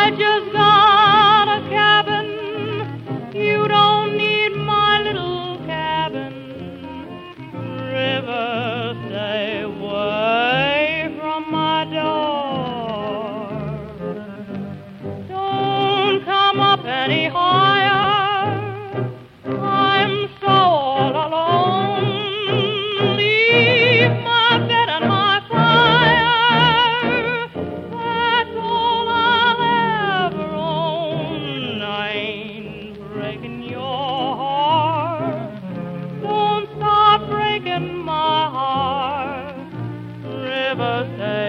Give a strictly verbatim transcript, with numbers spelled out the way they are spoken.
I just got a cabin. You don't need my little cabin. River, stay away from my door. Don't come up any higher. I'm so all alone. Leave my bed and my fire. That's all I'll ever own. I ain't breaking your heart. Don't start breaking my heart. River, stay